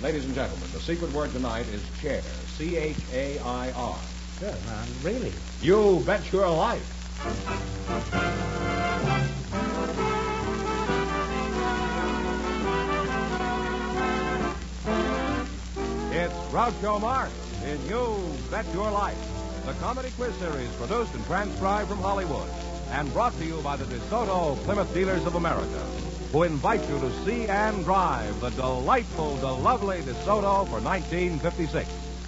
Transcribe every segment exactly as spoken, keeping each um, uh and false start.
Ladies and gentlemen, the secret word tonight is chair. C H A I R. Good, man. Really? You bet your life. It's Groucho Marx in You Bet Your Life, the comedy quiz series produced and transcribed from Hollywood and brought to you by the DeSoto Plymouth Dealers of America, who invite you to see and drive the delightful, the lovely DeSoto for nineteen fifty-six.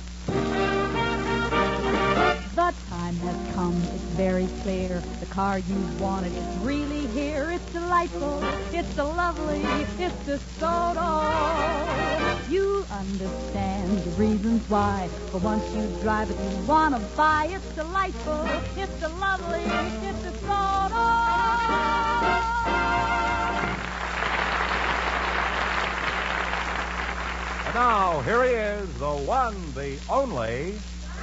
The time has come, it's very clear. The car you wanted is really here. It's delightful, it's the lovely, it's DeSoto. You'll understand the reasons why. For once you drive it, you want to buy. It's delightful, it's the lovely, it's DeSoto. And now, here he is, the one, the only...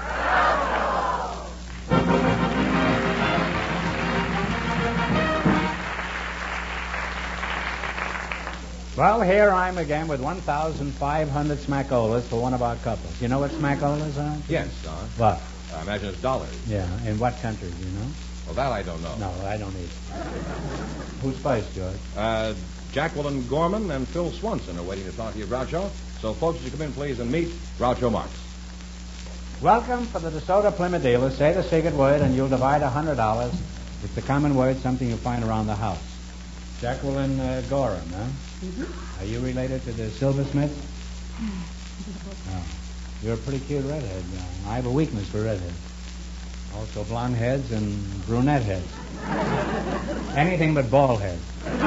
Well, here I'm again with one thousand five hundred smackolas for one of our couples. You know what smackolas are? Yes, Don. What? I imagine it's dollars. Yeah, in what country, do you know? Well, that I don't know. No, I don't either. Who's first, George? Uh, Jacqueline Gorman and Phil Swanson are waiting to talk to you, Groucho. So, folks, would you come in, please, and meet Groucho Marx. Welcome for the DeSoto Plymouth Dealers. Say the secret word and you'll divide one hundred dollars. It's a common word, something you'll find around the house. Jacqueline uh, Gorham, huh? Mm-hmm. Are you related to the Silversmiths? Oh. You're a pretty cute redhead. Uh, I have a weakness for redheads. Also blonde heads and brunette heads. Anything but bald heads.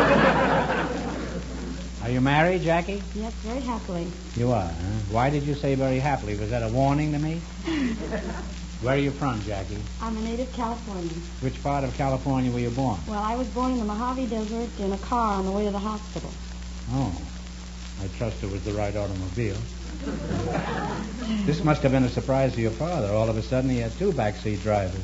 Are you married, Jackie? Yes, very happily. You are, huh? Why did you say very happily? Was that a warning to me? Where are you from, Jackie? I'm a native Californian. Which part of California were you born? Well, I was born in the Mojave Desert in a car on the way to the hospital. Oh. I trust it was the right automobile. This must have been a surprise to your father. All of a sudden, he had two backseat drivers.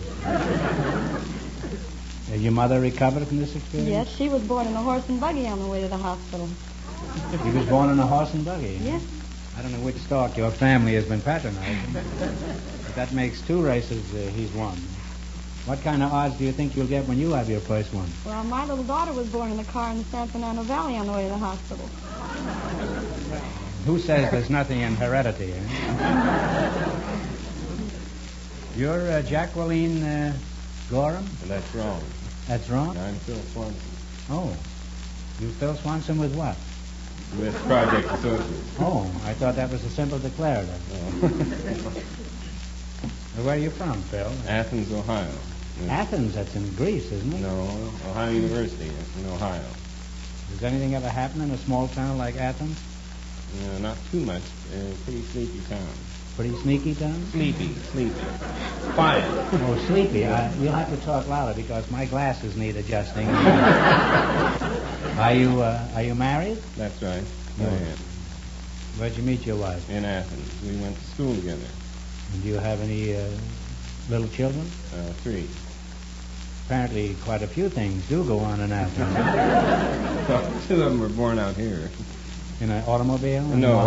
Uh, your mother recovered from this experience? Yes, she was born in a horse and buggy on the way to the hospital. He was born in a horse and buggy? Huh? Yes. I don't know which stock your family has been patronizing. But that makes two races uh, he's won. What kind of odds do you think you'll get when you have your first one? Well, my little daughter was born in a car in the San Fernando Valley on the way to the hospital. Who says there's nothing in heredity? Eh? You're uh, Jacqueline uh, Gorham? That's wrong. That's wrong? I'm Phil Swanson. Oh. You Phil Swanson with what? With Project Associates. Oh, I thought that was a simple declarative. Oh. Well, where are you from, Phil? Athens, Ohio. Athens, that's in Greece, isn't it? No, Ohio University in Ohio. Does anything ever happen in a small town like Athens? No, not too much. Uh, pretty sleepy town. Pretty sneaky town? Sleepy, sleepy. Quiet. Oh, sleepy. I, you'll have to talk louder because my glasses need adjusting. Are you uh, are you married? That's right. No. I am. Where'd you meet your wife? In Athens. We went to school together. And do you have any uh, little children? Uh, three. Apparently quite a few things do go on in Athens. Well, two of them were born out here. In an automobile? In No.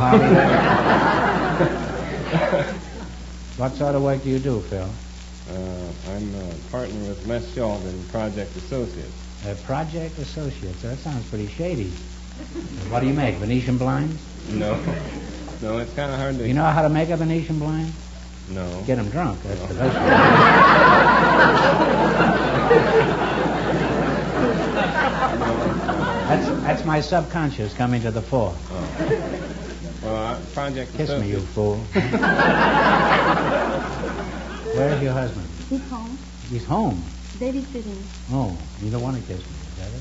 What sort of work do you do, Phil? Uh, I'm a partner with Les Schultz in Project Associates. Uh, Project Associates. That sounds pretty shady. What do you make, Venetian blinds? No. No, it's kind of hard to... You know how to make a Venetian blind? No. Get them drunk. That's No. the best way. That's, that's my subconscious coming to the fore. Oh. Well, uh, Project Kiss Associates... me, you fool. Where's your husband? He's home. He's home. Babysitting. Oh, you don't want to kiss me, is that it?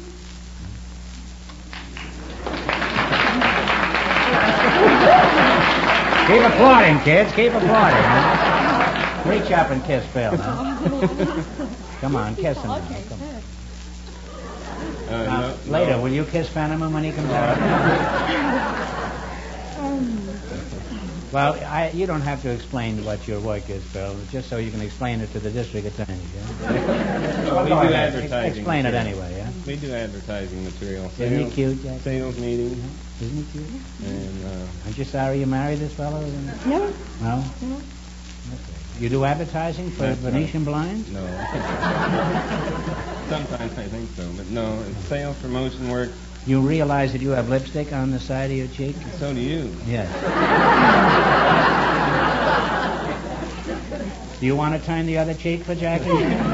Keep applauding, kids. Keep applauding. Huh? Reach up and kiss Phil. Huh? Come on, kiss him. Okay, Come on. Uh, Now, no, later, no. will you kiss Fenneman when he comes out? Well, I, you don't have to explain what your work is, Phil, just so you can explain it to the district attorney. Yeah? Well, we Go do ahead. advertising. Explain it material. anyway, yeah? We do advertising material. Isn't he Sales, cute, Jack? sales meetings. Isn't it cute? And uh, Aren't you sorry you married this fellow? No. No? No. Okay. You do advertising for That's Venetian blinds? no. Sometimes I think so, but no. It's sales promotion work. You realize that you have lipstick on the side of your cheek? So do you. Yes. Do you want to turn the other cheek for Jackie?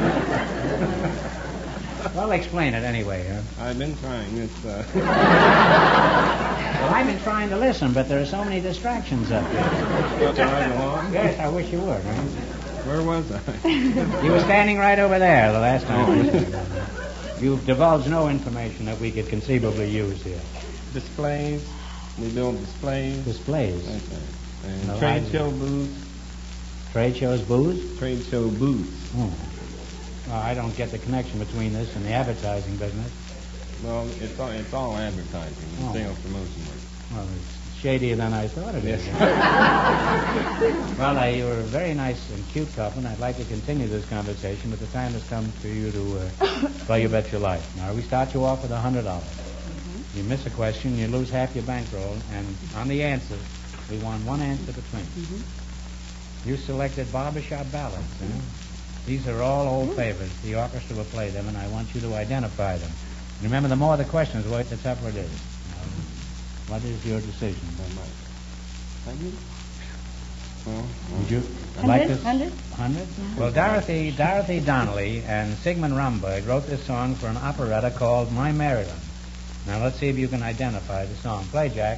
Well, explain it anyway, huh? I've been trying. It's uh, Well, I've been trying to listen, but there are so many distractions up here. not right along. Yes, I wish you would. Huh? Where was I? You were standing right over there the last time. You've divulged no information that we could conceivably use here. Displays. We build displays. Displays. That's right. And No, trade I- show booths. Trade shows, booths? Trade show booths. Oh. Well, I don't get the connection between this and the advertising business. Well, it's all, it's all advertising. and Oh. Sales promotion work. Well, it's shadier than I thought it Yes. was. Well, uh, you're a very nice and cute couple, and I'd like to continue this conversation, but the time has come for you to uh, play You Bet Your Life. Now, we start you off with one hundred dollars. Mm-hmm. You miss a question, you lose half your bankroll, and on the answer, we want one answer between. Mm-hmm. You selected barbershop ballads. Huh? These are all old favorites. The orchestra will play them, and I want you to identify them. Remember, the more the questions work, the tougher it is. Now, what is your decision? Hundred? Well, Would you Hundred? like this? Hundred? Hundred? Well, Dorothy Dorothy Donnelly and Sigmund Romberg wrote this song for an operetta called My Maryland. Now, let's see if you can identify the song. Play, Jack.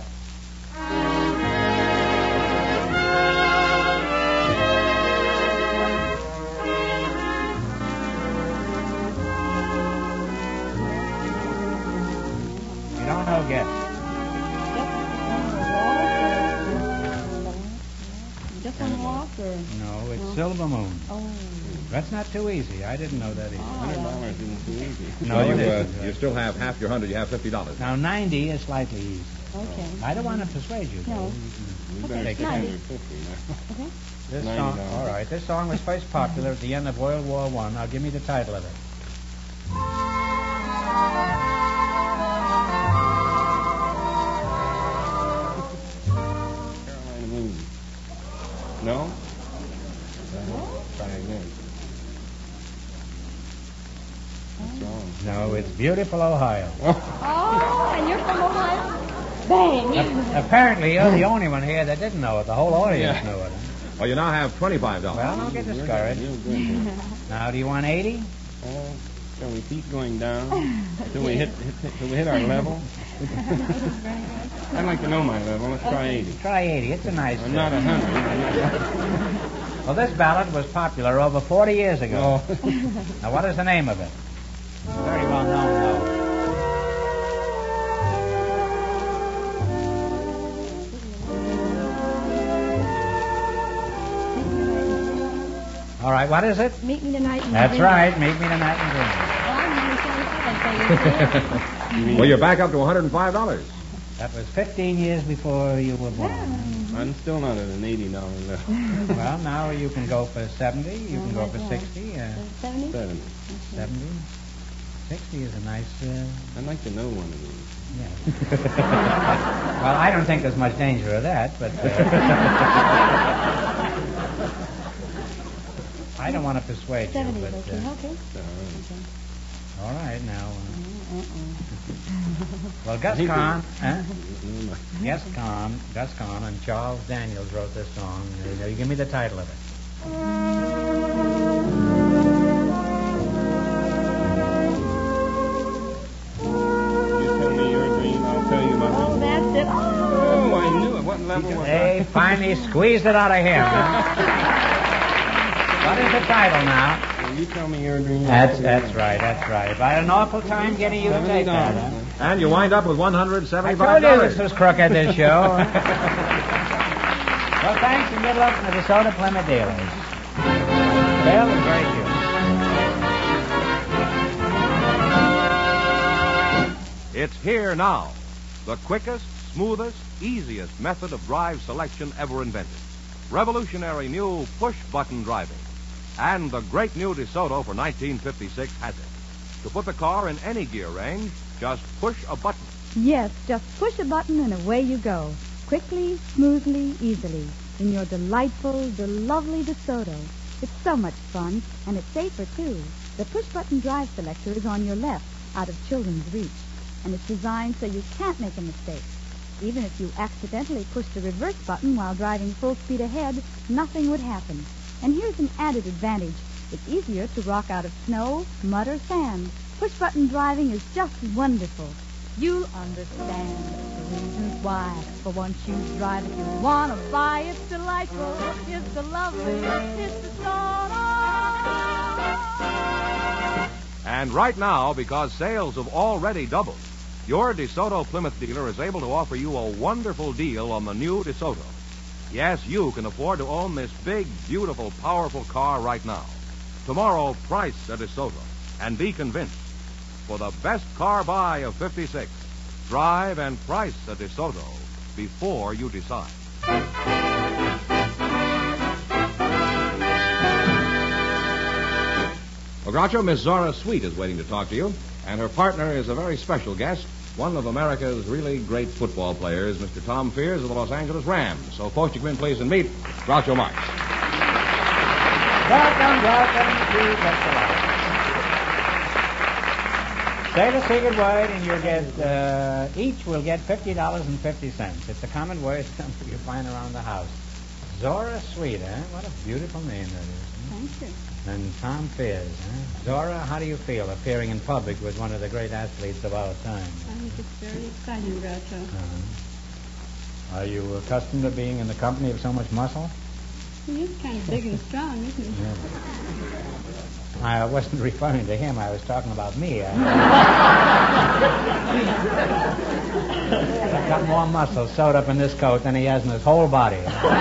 You don't know, guess. Just on the walk or? No, it's No. Silver Moon. Oh. That's not too easy. I didn't know that either. hundred dollars isn't too easy. No, Well, it you, uh, isn't. you still have half your hundred. You have fifty dollars. Now, ninety is slightly easy. Okay. I don't want to persuade you. No. though. We Okay, better take take it. under fifty now. Okay. This ninety song, dollars. all right. This song was first popular at the end of World War One. Now, give me the title of it. Carolina Moon. No? Try again. That's wrong. No, it's Beautiful Ohio. Oh, and you're from Ohio? Bang. A- apparently, you're the only one here that didn't know it. The whole audience Yeah. knew it. Huh? Well, you now have twenty-five dollars. Well, don't get You're discouraged. real good here. Now, do you want eighty? Uh, shall we keep going down till we hit, hit, hit till we hit our level? I'd like to know my level. Let's try eighty. Try eighty. It's a nice. I'm not a hundred. Well, this ballad was popular over forty years ago. Oh. Now, what is the name of it? Very well known, though. All right, what is it? Meet me tonight in That's Virginia. right. Meet me tonight in Greenville. Well, I'm really sorry. Well, you're back up to one hundred five dollars. That was fifteen years before you were born. I'm still not at an eighty dollar level. Well, now you can go for seventy. You can go for sixty. Uh, Seventy? Seventy. seventy. sixty is a nice. Uh, I'd like to know one of these. yeah. Well, I don't think there's much danger of that, but. Uh, I don't want to persuade you, Seventy, but. okay. Uh, Okay. All right. all right, now. Uh, Uh-uh. well, Gus He Kahn, did. huh? Never mind. Gus Kahn, Gus Kahn, and Charles Daniels wrote this song. Uh, you give me the title of it. You tell me your dream, I'll tell you Oh, mine. that's it. Oh. Oh, I knew it. What level was They finally squeezed it out of him. Huh? What is the title now? that? Well, you tell me your dream. I'll That's tell you that's mine. right, that's right. I had an awful time getting you to take that. Huh? And you wind up with one hundred I seventy-five told you dollars. this was crooked, this show. Well, thanks and good luck to the Soda Plymouth dealers. Bill is very cute. It's here now. The quickest, smoothest, easiest method of drive selection ever invented. Revolutionary new push-button driving. And the great new DeSoto for nineteen fifty-six has it. To put the car in any gear range, just push a button. Yes, just push a button and away you go. Quickly, smoothly, easily. In your delightful, the lovely DeSoto. It's so much fun, and it's safer, too. The push-button drive selector is on your left, out of children's reach. And it's designed so you can't make a mistake. Even if you accidentally pushed the reverse button while driving full speed ahead, nothing would happen. And here's an added advantage. It's easier to rock out of snow, mud, or sand. Push-button driving is just wonderful. You'll understand the reasons why. For once you drive it, you want to buy. It's delightful, it's the lovely, it's the DeSoto. And right now, because sales have already doubled, your DeSoto Plymouth dealer is able to offer you a wonderful deal on the new DeSoto. Yes, you can afford to own this big, beautiful, powerful car right now. Tomorrow, price a DeSoto and be convinced. For the best car buy of fifty-six, drive and price a DeSoto before you decide. Well, Groucho, Miss Zora Sweet is waiting to talk to you, and her partner is a very special guest, one of America's really great football players, Mister Tom Fears of the Los Angeles Rams. So, folks, you come in, please, and meet Groucho Marx. Welcome, welcome to Texas. Say the secret word, and you'll get, uh, each will get fifty dollars and fifty cents. It's a common word, something you find around the house. Zora Sweet, eh? What a beautiful name that is. Thank you. And Tom Fears, eh? Zora, how do you feel appearing in public with one of the great athletes of our time? I think it's very exciting, Groucho. Uh-huh. Are you accustomed to being in the company of so much muscle? He is kind of big and strong, isn't he? Yeah. I wasn't referring to him. I was talking about me. I... I've got more muscle sewed up in this coat than he has in his whole body.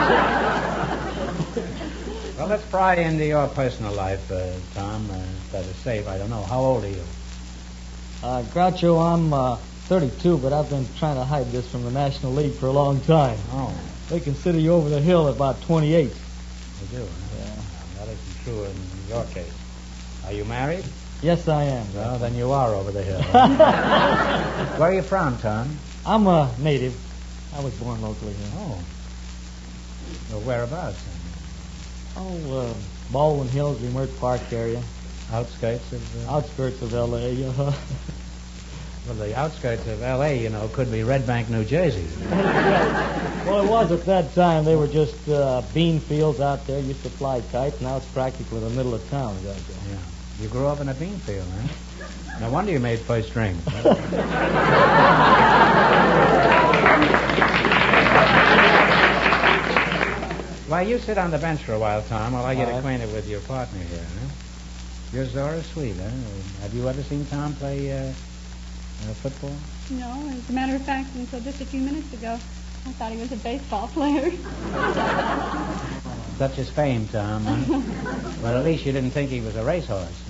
Well, let's pry into your personal life, uh, Tom. Uh, that is safe. I don't know. How old are you? Uh, Groucho, I'm uh, thirty-two, but I've been trying to hide this from the National League for a long time. Oh. They consider you over the hill at about twenty-eight. They do, huh? Yeah. Well, that isn't true in your case. Are you married? Yes, I am. Well, then you are over the hill. Where are you from, Tom? I'm a native. I was born locally here. Oh. Well, whereabouts? Oh, uh, Baldwin Hills, Remert Park area. Outskirts of... Uh... Outskirts of L A Uh-huh. Well, the outskirts of L A, you know, could be Red Bank, New Jersey. Well, it was at that time. They were just uh, bean fields out there. Used to fly kites. Now it's practically the middle of town. Yeah. You grew up in a bean field, huh? No wonder you made first string. Well, you sit on the bench for a while, Tom, while I get All right. acquainted with your partner here, huh? You're Zora Sweet, huh? Have you ever seen Tom play uh, uh, football? No, as a matter of fact, until just a few minutes ago, I thought he was a baseball player. Such is fame, Tom, huh? Well, at least you didn't think he was a racehorse.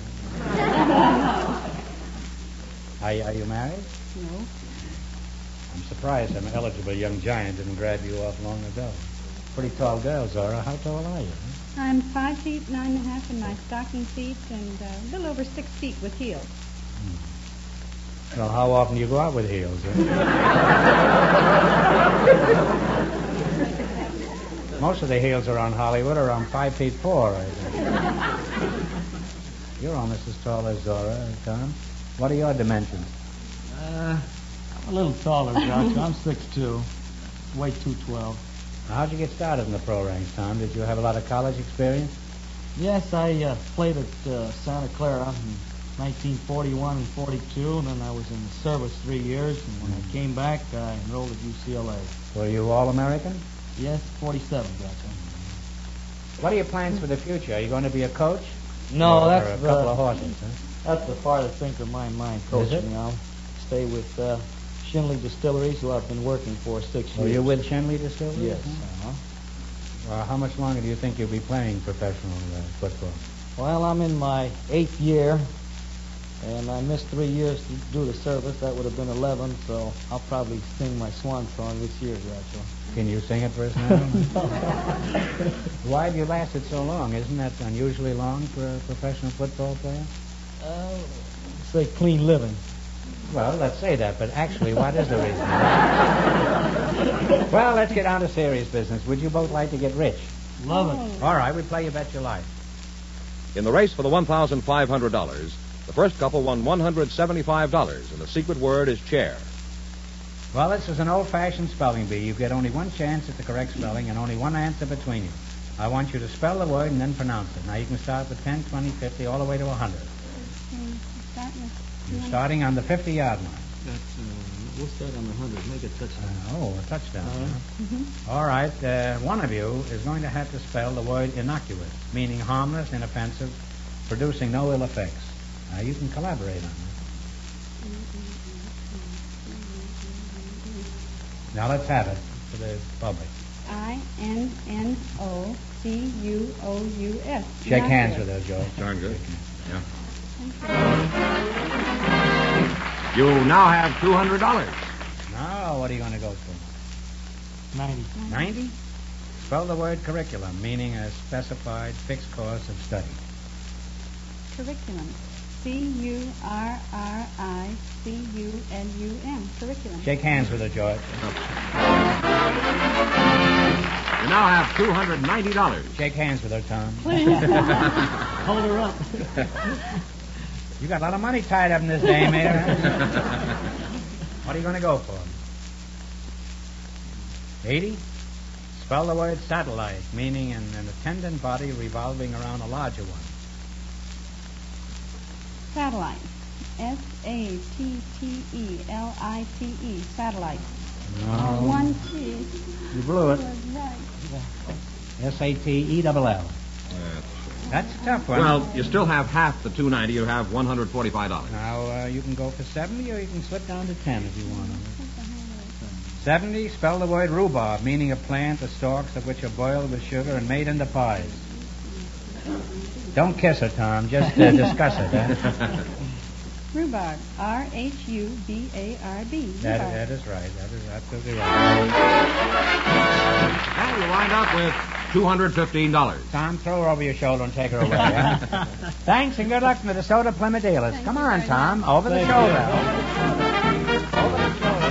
Are, are you married? No. I'm surprised an eligible young giant didn't grab you off long ago. Pretty tall girl, Zora. How tall are you? Huh? I'm five feet nine and a half in my stocking feet and uh, a little over six feet with heels. Hmm. Well, how often do you go out with heels? Huh? Most of the heels around Hollywood are around five feet four, I think. You're almost as tall as Zora, Tom. What are your dimensions? Uh, I'm a little taller, Groucho. I'm six two. Weigh two twelve. Now, how'd you get started in the pro ranks, Tom? Did you have a lot of college experience? Yes, I uh, played at uh, Santa Clara in nineteen forty-one and forty-two, and then I was in the service three years, and when I came back, I enrolled at U C L A. Were you All-American? Yes, forty-seven, Groucho. What are your plans for the future? Are you going to be a coach? No, or, that's or a the, couple of horses, huh? That's the farthest thing of my mind, Is coaching. it? I'll stay with uh, Shinley Distilleries, who I've been working for six Were years. you with Shenley Distilleries? Yes. Huh? Uh-huh. Well, how much longer do you think you'll be playing professional uh, football? Well, I'm in my eighth year, and I missed three years to do the service. That would have been eleven, so I'll probably sing my swan song this year, Groucho. Can you sing it for us now? Why have you lasted so long? Isn't that unusually long for a professional football player? Uh, say clean living. Well, let's say that, but actually, what is the reason? Well, let's get on to serious business. Would you both like to get rich? Love it. All right, we play You Bet Your Life. In the race for the one thousand five hundred dollars, the first couple won one hundred seventy-five dollars, and the secret word is chair. Well, this is an old-fashioned spelling bee. You get only one chance at the correct spelling and only one answer between you. I want you to spell the word and then pronounce it. Now, you can start with ten, twenty, fifty, all the way to one hundred. You're starting on the fifty-yard line. That's, uh, we'll start on the hundred. Make a touchdown. Uh, oh, a touchdown. Uh-huh. Huh? Mm-hmm. All right. Uh, one of you is going to have to spell the word innocuous, meaning harmless, inoffensive, producing no ill effects. Now, you can collaborate on this. Now, let's have it for the public. I N N O C U O U S. Shake hands with her, Joe. Darn good. Yeah. You now have two hundred dollars. Now, what are you going to go for? Ninety. ninety? Spell the word curriculum, meaning a specified fixed course of study. Curriculum. C U R R I C U L U M. Curriculum. Shake hands with her, George. You now have two hundred ninety dollars. Shake hands with her, Tom. Hold her up. You got a lot of money tied up in this dame here. Huh? What are you going to go for? eighty? Spell the word satellite, meaning an, an attendant body revolving around a larger one. Satellite. S A T T E L I T E. Satellite. No. One T. You blew it. Was right. S A T E L L. That's a tough one. Well, you still have half the two hundred ninety. You have one hundred forty-five dollars. Now, uh, you can go for seventy, or you can slip down to ten if you want. seventy, spell the word rhubarb, meaning a plant, the stalks of which are boiled with sugar and made into pies. Don't kiss her, Tom. Just uh, discuss it. Huh? Rhubarb. R H U B A R B. That, Rhubarb. that is right. That is absolutely right. And you wind up with two hundred fifteen dollars. Tom, throw her over your shoulder and take her away. Huh? Thanks, and good luck to the Soda Plymouth dealers. Thank Come you on, very Tom. much. Over the Thank shoulder. you. Over the shoulder.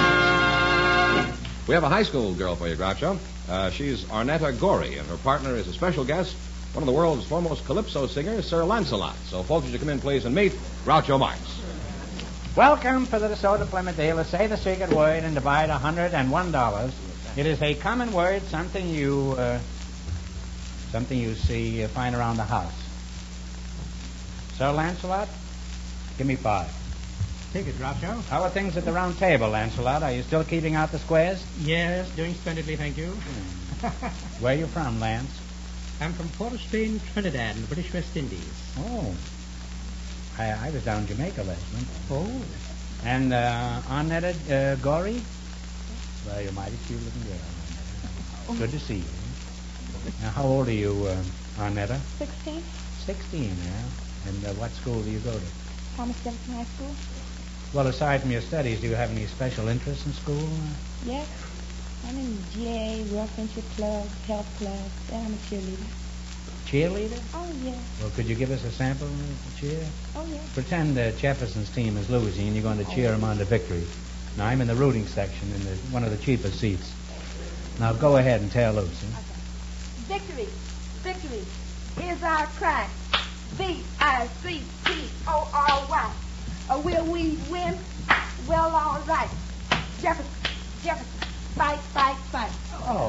We have a high school girl for you, Groucho. Uh, she's Arnetta Gorey, and her partner is a special guest, one of the world's foremost calypso singers, Sir Lancelot. So, folks, would you come in, please, and meet Groucho Marx. Welcome to the DeSoto Plymouth dealer. Say the secret word and divide one hundred one dollars. It is a common word, something you uh, something you see uh, find around the house. Sir Lancelot, give me five. Take it, Groucho. How are things at the round table, Lancelot? Are you still keeping out the squares? Yes, doing splendidly, thank you. Where are you from, Lance? I'm from Port of Spain, Trinidad, in the British West Indies. Oh. I, I was down in Jamaica last month. Oh. And uh, Arnetta uh, Gorey? Well, you're a mighty cute looking girl, Arnetta. Good to see you. Now, how old are you, uh, Arnetta? Sixteen. Sixteen, yeah. And uh, what school do you go to? Thomas Jefferson High School. Well, aside from your studies, do you have any special interests in school? Yes. I'm in G A, World Friendship Club, Health Club, and I'm a cheerleader. Cheerleader? Oh, yeah. Well, could you give us a sample of the cheer? Oh, yeah. Pretend uh, Jefferson's team is losing and you're going to cheer them on to victory. Now, I'm in the rooting section in the, one of the cheapest seats. Now, go ahead and tear loose. Huh? Victory. Victory. Here's our cry. V I C T O R Y. Uh, will we win? Well, all right. Jefferson. Jefferson. Fight, fight, fight. Oh.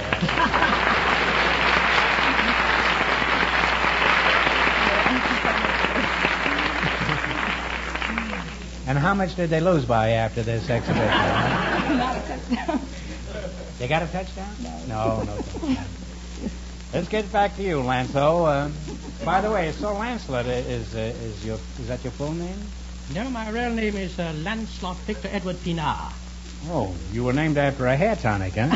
And how much did they lose by after this exhibition? Not a touchdown. They got a touchdown? No. No, no touchdown. Let's get back to you, Lancelot. Uh, by the way, so Lancelot is uh, is your is that your full name? No, my real name is uh, Lancelot Victor Edward Pinar. Oh, you were named after a hair tonic, huh?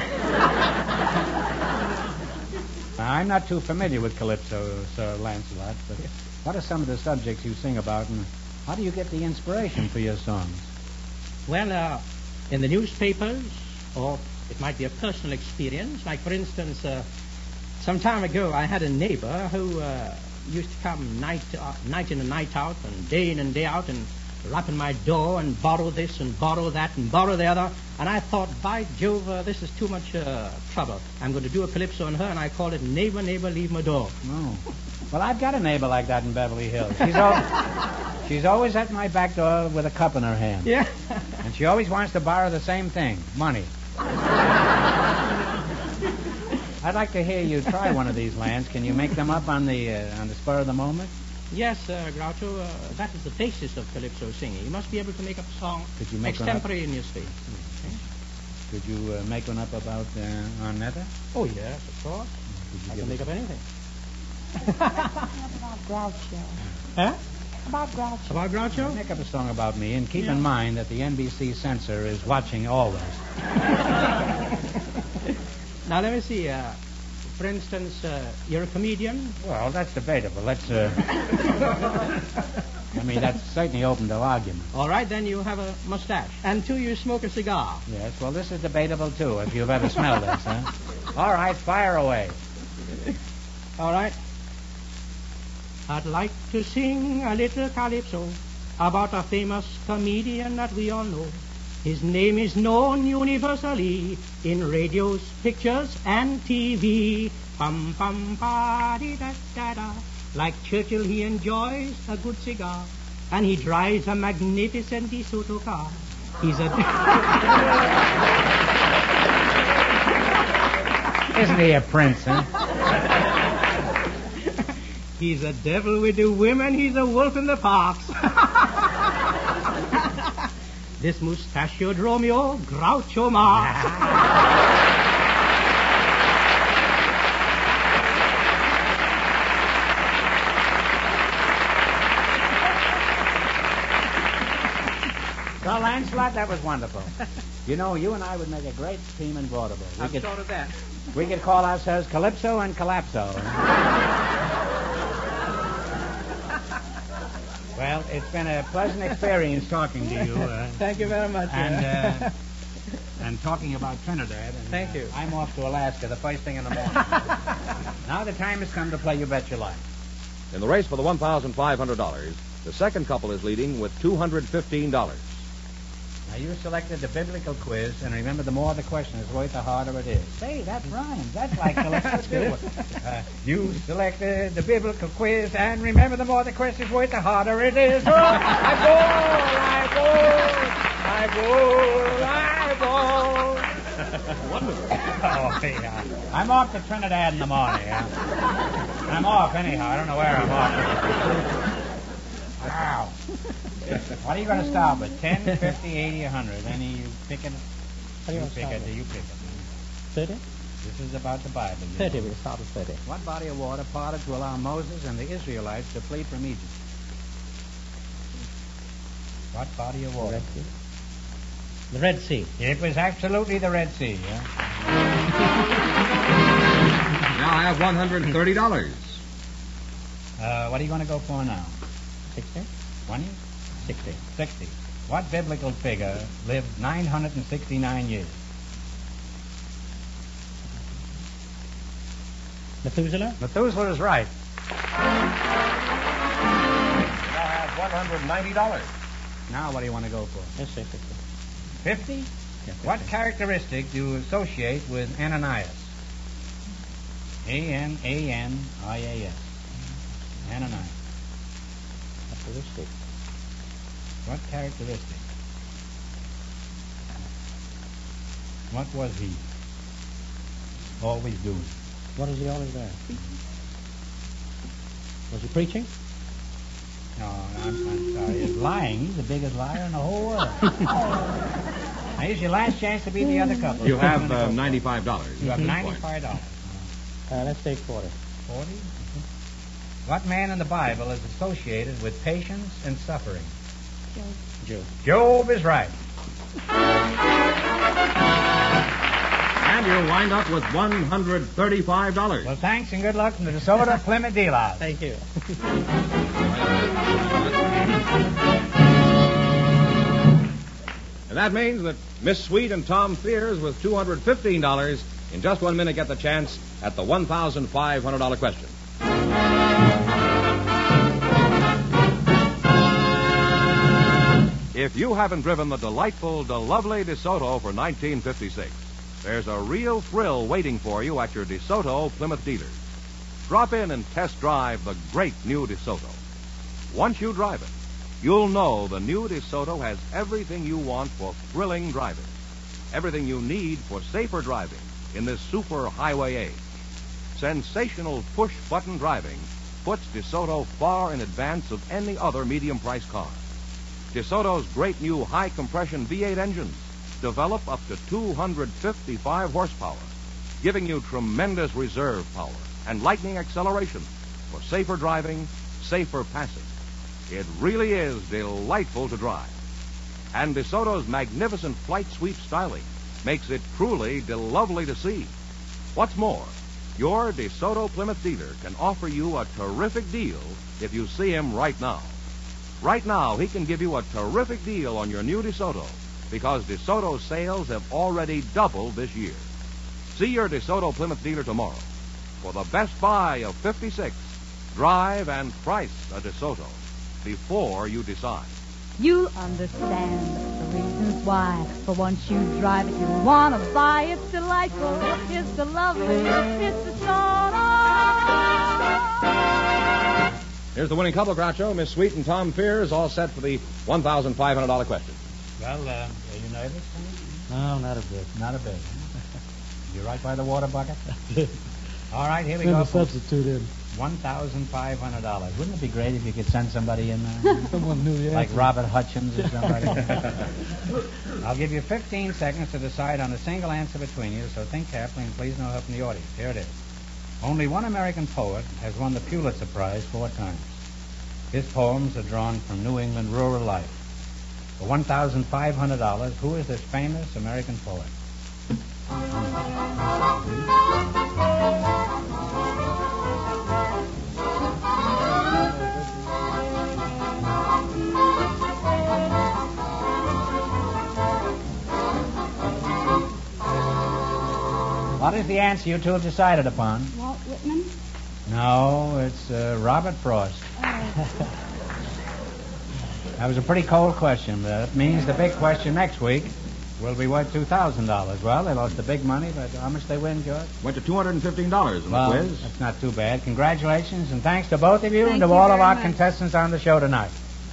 Now, I'm not too familiar with Calypso, Sir Lancelot, but what are some of the subjects you sing about, and how do you get the inspiration for your songs? Well, uh, in the newspapers, or it might be a personal experience. Like, for instance, uh, some time ago, I had a neighbor who uh, used to come night uh, night in and night out, and day in and day out, and rapping my door and borrow this and borrow that and borrow the other. And I thought, by Jove, uh, this is too much uh, trouble. I'm going to do a calypso on her, and I called it Neighbor, Neighbor, Leave My Door. Oh. Well, I've got a neighbor like that in Beverly Hills. She's, al- she's always at my back door with a cup in her hand. Yeah. And she always wants to borrow the same thing, money. I'd like to hear you try one of these lands. Can you make them up on the uh, on the spur of the moment? Yes, uh, Groucho, uh, that is the basis of calypso singing. You must be able to make up a song Could you make one up? extemporaneously. Could you uh, make one up about uh, Arnetta? Oh, yes, of course. Could you I give can make us- up anything. About Groucho. Huh? About Groucho. About Groucho? Make up a song about me, and keep Yeah. in mind that the N B C censor is watching always. Now, let me see. Uh, for instance, uh, you're a comedian. Well, that's debatable. Let's, uh... I mean, that's certainly open to argument. All right, then you have a mustache. And two, you smoke a cigar. Yes, well, this is debatable, too, if you've ever smelled this, huh? All right, fire away. All right. I'd like to sing a little calypso about a famous comedian that we all know. His name is known universally in radios, pictures, and T V. Pum pum pa di da da da. Like Churchill, he enjoys a good cigar, and he drives a magnificent DeSoto car. He's a Isn't he a prince, huh? he's a devil with the women. He's a wolf in the parks. This mustachioed Romeo, Groucho Marx. Well, Lancelot, that was wonderful. You know, you and I would make a great team in vaudeville. We I've could, thought of that. we could call ourselves Calypso and Collapso. Well, it's been a pleasant experience talking to you. Uh, Thank you very much. and uh, and talking about Trinidad. And, Thank uh, you. I'm off to Alaska the first thing in the morning. Now the time has come to play You Bet Your Life. In the race for the one thousand five hundred dollars, the second couple is leading with two hundred fifteen dollars. Now, you selected the biblical quiz, and remember, the more the question is worth, the harder it is. Say, that rhymes. That's like Calypso, too. Uh, you selected the biblical quiz, and remember, the more the question is worth, the harder it is. Oh, I bowl, I bowl, I bowl, I bowl. Wonderful. Oh, yeah. I'm off to Trinidad in the morning. Yeah. I'm off anyhow. I don't know where I'm off. Wow. What are you going to start with? ten, fifty, eighty, one hundred? Any you pick it? What do you want to pick start it. with? You pick it. thirty? This is about the Bible. you thirty, know. we'll start with thirty. What body of water parted to allow Moses and the Israelites to flee from Egypt? What body of water? The Red Sea. It was absolutely the Red Sea, yeah? Now I have one hundred thirty dollars. Uh, what are you going to go for now? sixty? twenty? sixty. sixty. What biblical figure lived nine hundred sixty-nine years? Methuselah? Methuselah is right. Now I have one hundred ninety dollars. Now what do you want to go for? Let's say fifty. fifty? What characteristic do you associate with Ananias? A N A N I A S. Ananias. Characteristic. What characteristic? What was he always doing? What is he always there? Was he preaching? No, I'm, I'm sorry. He's lying. He's the biggest liar in the whole world. Now, here's your last chance to be the other couple. You have uh, ninety-five dollars. You have ninety-five dollars. Uh, let's say forty. Forty? What man in the Bible is associated with patience and suffering? Job. Job is right. And you wind up with one hundred thirty-five dollars. Well, thanks and good luck from the DeSoto Plymouth Dealers. Thank you. And that means that Miss Sweet and Tom Fears with two hundred fifteen dollars in just one minute get the chance at the one thousand five hundred dollars question. If you haven't driven the delightful, the lovely DeSoto for nineteen fifty-six, there's a real thrill waiting for you at your DeSoto Plymouth dealers. Drop in and test drive the great new DeSoto. Once you drive it, you'll know the new DeSoto has everything you want for thrilling driving, everything you need for safer driving in this super highway age. Sensational push-button driving puts DeSoto far in advance of any other medium-priced car. DeSoto's great new high-compression V eight engines develop up to two hundred fifty-five horsepower, giving you tremendous reserve power and lightning acceleration for safer driving, safer passing. It really is delightful to drive. And DeSoto's magnificent flight sweep styling makes it truly de-lovely to see. What's more, your DeSoto Plymouth dealer can offer you a terrific deal if you see him right now. Right now, he can give you a terrific deal on your new DeSoto because DeSoto's sales have already doubled this year. See your DeSoto Plymouth dealer tomorrow for the best buy of fifty-six. Drive and price a DeSoto before you decide. You'll understand the reasons why. For once you drive it, you want to buy. It's delightful. It's the lovely. It's the DeSoto. Here's the winning couple, Groucho. Miss Sweet and Tom Fears, all set for the one thousand five hundred dollars question. Well, uh, are you nervous? No, not a bit. Not a bit. You right by the water bucket? All right, here we Send go. a substitute in. one thousand five hundred dollars. Wouldn't it be great if you could send somebody in there? Someone new, yeah. Like Robert Hutchins or somebody. I'll give you fifteen seconds to decide on a single answer between you, so think carefully and please no help from the audience. Here it is. Only one American poet has won the Pulitzer Prize four times. His poems are drawn from New England rural life. For one thousand five hundred dollars, who is this famous American poet? What is the answer you two have decided upon? Walt Whitman? No, it's uh, Robert Frost. Oh. That was a pretty cold question, but that means the big question next week will be worth two thousand dollars. Well, they lost the big money, but how much they win, George? Went to two hundred fifteen dollars in Well, the quiz. that's not too bad. Congratulations, and thanks to both of you Thank and to you all of very our much. contestants on the show tonight.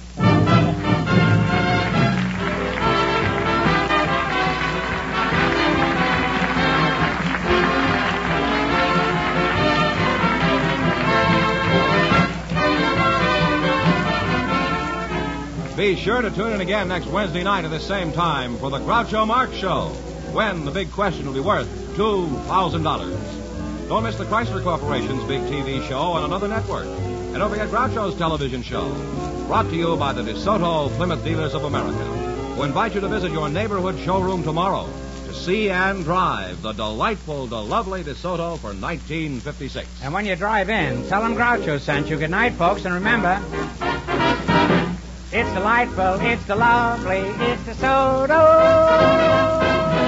Be sure to tune in again next Wednesday night at the same time for the Groucho Marx Show, when the big question will be worth two thousand dollars. Don't miss the Chrysler Corporation's big T V show on another network. And don't forget Groucho's television show, brought to you by the DeSoto Plymouth Dealers of America, who invite you to visit your neighborhood showroom tomorrow to see and drive the delightful, the lovely DeSoto for nineteen fifty-six. And when you drive in, tell them Groucho sent you. Good night, folks, and remember, it's delightful, it's the lovely, it's DeSoto.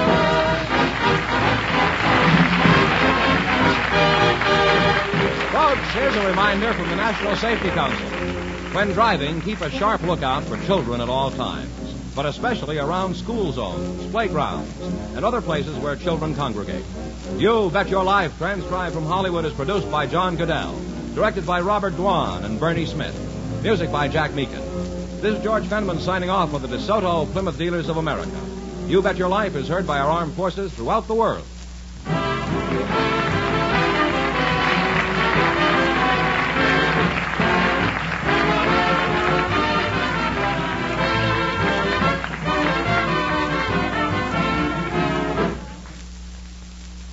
Folks, here's a reminder from the National Safety Council. When driving, keep a sharp lookout for children at all times, but especially around school zones, playgrounds, and other places where children congregate. You Bet Your Life, transcribed from Hollywood, is produced by John Goodell, directed by Robert Dwan and Bernie Smith, music by Jack Meakin. This is George Fenneman signing off for the DeSoto Plymouth Dealers of America. You Bet Your Life is heard by our armed forces throughout the world.